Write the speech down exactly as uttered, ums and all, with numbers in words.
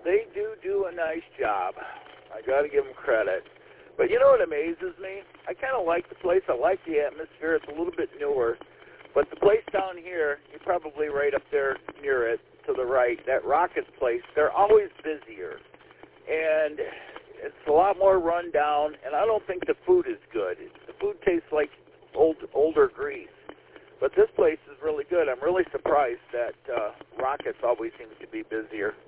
they do do a nice job. I got to give them credit. But you know what amazes me? I kind of like the place. I like the atmosphere. It's a little bit newer. But the place down here, you're probably right up there near it to the right, that Rockets place, they're always busier. And it's a lot more run down, and I don't think the food is good. The food tastes like old, older grease. But this place is really good. I'm really surprised that uh, Rockets always seems to be busier.